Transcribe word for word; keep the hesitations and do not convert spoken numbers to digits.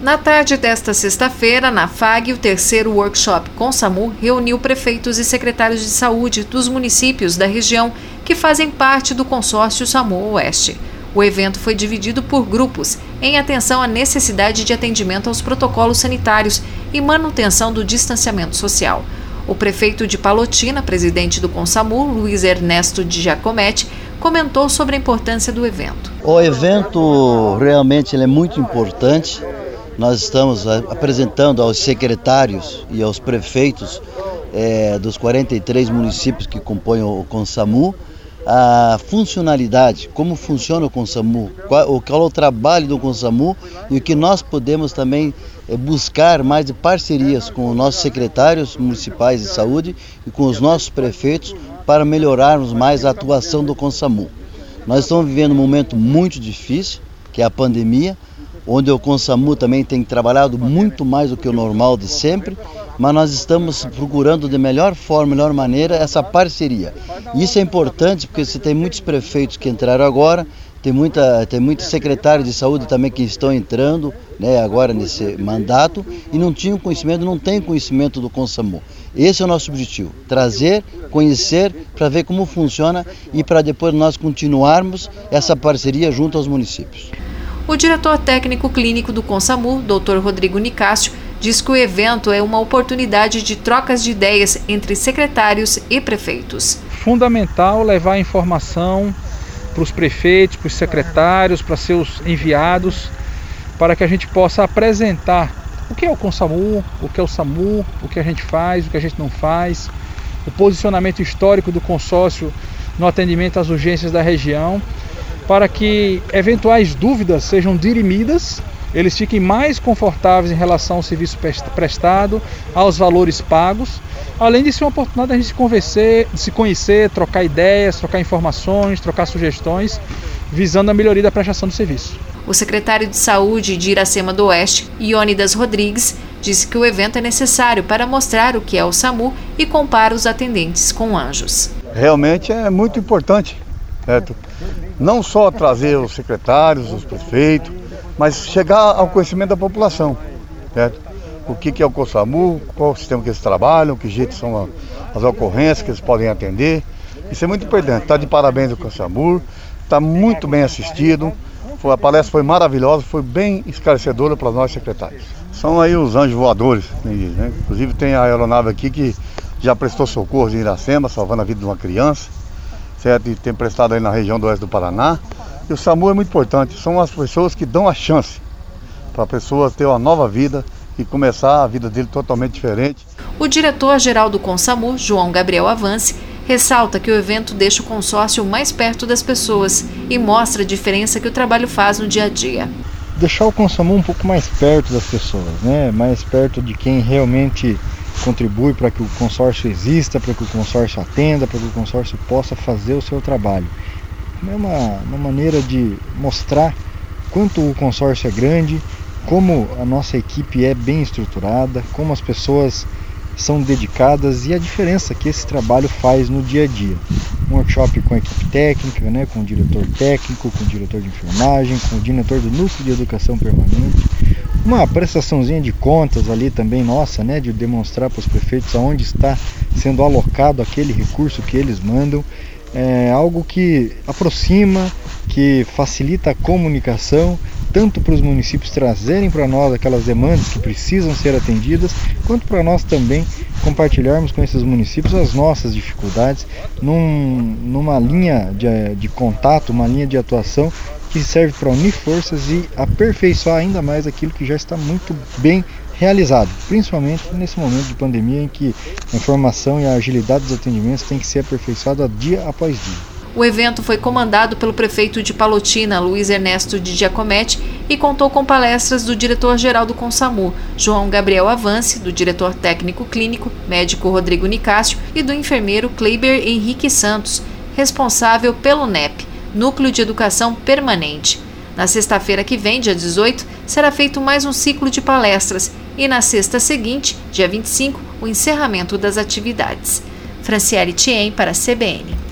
Na tarde desta sexta-feira, na F A G, o terceiro workshop ConSaMu reuniu prefeitos e secretários de saúde dos municípios da região que fazem parte do consórcio SAMU Oeste. O evento foi dividido por grupos, em atenção à necessidade de atendimento aos protocolos sanitários e manutenção do distanciamento social. O prefeito de Palotina, presidente do ConSaMu, Luiz Ernesto de Giacometti, comentou sobre a importância do evento. O evento realmente ele é muito importante. Nós estamos apresentando aos secretários e aos prefeitos é, dos quarenta e três municípios que compõem o ConSaMu a funcionalidade, como funciona o ConSaMu, qual, qual é o trabalho do ConSaMu e o que nós podemos também é, buscar mais de parcerias com os nossos secretários municipais de saúde e com os nossos prefeitos para melhorarmos mais a atuação do ConSaMu. Nós estamos vivendo um momento muito difícil, que é a pandemia, onde o ConSaMu também tem trabalhado muito mais do que o normal de sempre, mas nós estamos procurando de melhor forma, melhor maneira, essa parceria. E isso é importante porque você tem muitos prefeitos que entraram agora, tem, muita, tem muitos secretários de saúde também que estão entrando, né, agora nesse mandato e não tinham conhecimento, não têm conhecimento do ConSaMu. Esse é o nosso objetivo, trazer, conhecer, para ver como funciona e para depois nós continuarmos essa parceria junto aos municípios. O diretor técnico clínico do ConSaMu, doutor Rodrigo Nicásio, diz que o evento é uma oportunidade de trocas de ideias entre secretários e prefeitos. Fundamental levar informação para os prefeitos, para os secretários, para seus enviados, para que a gente possa apresentar o que é o ConSaMu, o que é o SAMU, o que a gente faz, o que a gente não faz, o posicionamento histórico do consórcio no atendimento às urgências da região, para que eventuais dúvidas sejam dirimidas, eles fiquem mais confortáveis em relação ao serviço prestado, aos valores pagos, além de ser uma oportunidade de a gente se conversar, de se conhecer, trocar ideias, trocar informações, trocar sugestões, visando a melhoria da prestação do serviço. O secretário de Saúde de Iracema do Oeste, Iônidas Rodrigues, disse que o evento é necessário para mostrar o que é o SAMU e compara os atendentes com anjos. Realmente é muito importante, certo? Não só trazer os secretários, os prefeitos, mas chegar ao conhecimento da população, certo? O que é o ConSaMu, qual é o sistema que eles trabalham, que jeito são as ocorrências que eles podem atender. Isso é muito importante. Está de parabéns o ConSaMu, está muito bem assistido, a palestra foi maravilhosa, foi bem esclarecedora para nós secretários. São aí os anjos voadores, né? Inclusive tem a aeronave aqui que já prestou socorro em Iracema, salvando a vida de uma criança, certo? E tem prestado aí na região do oeste do Paraná. E o SAMU é muito importante, são as pessoas que dão a chance para a pessoa ter uma nova vida e começar a vida dele totalmente diferente. O diretor-geral do ConSaMu, João Gabriel Avance, ressalta que o evento deixa o consórcio mais perto das pessoas e mostra a diferença que o trabalho faz no dia a dia. Deixar o ConSaMu um pouco mais perto das pessoas, né? Mais perto de quem realmente contribui para que o consórcio exista, para que o consórcio atenda, para que o consórcio possa fazer o seu trabalho. É uma, uma maneira de mostrar quanto o consórcio é grande, como a nossa equipe é bem estruturada, como as pessoas são dedicadas e a diferença que esse trabalho faz no dia a dia. Um workshop com a equipe técnica, né, com o diretor técnico, com o diretor de enfermagem, com o diretor do núcleo de educação permanente. Uma prestaçãozinha de contas ali também nossa, né, de demonstrar para os prefeitos aonde está sendo alocado aquele recurso que eles mandam. É algo que aproxima, que facilita a comunicação, tanto para os municípios trazerem para nós aquelas demandas que precisam ser atendidas, quanto para nós também compartilharmos com esses municípios as nossas dificuldades num, numa linha de, de contato, uma linha de atuação que serve para unir forças e aperfeiçoar ainda mais aquilo que já está muito bem realizado, principalmente nesse momento de pandemia em que a informação e a agilidade dos atendimentos tem que ser aperfeiçoada dia após dia. O evento foi comandado pelo prefeito de Palotina, Luiz Ernesto de Giacometti, e contou com palestras do diretor-geral do ConSaMu, João Gabriel Avance, do diretor técnico clínico, médico Rodrigo Nicásio, e do enfermeiro Kleiber Henrique Santos, responsável pelo N E P, Núcleo de Educação Permanente. Na sexta-feira que vem, dia dezoito, será feito mais um ciclo de palestras e na sexta seguinte, dia vinte e cinco, o encerramento das atividades. Franciele Thiem para a C B N.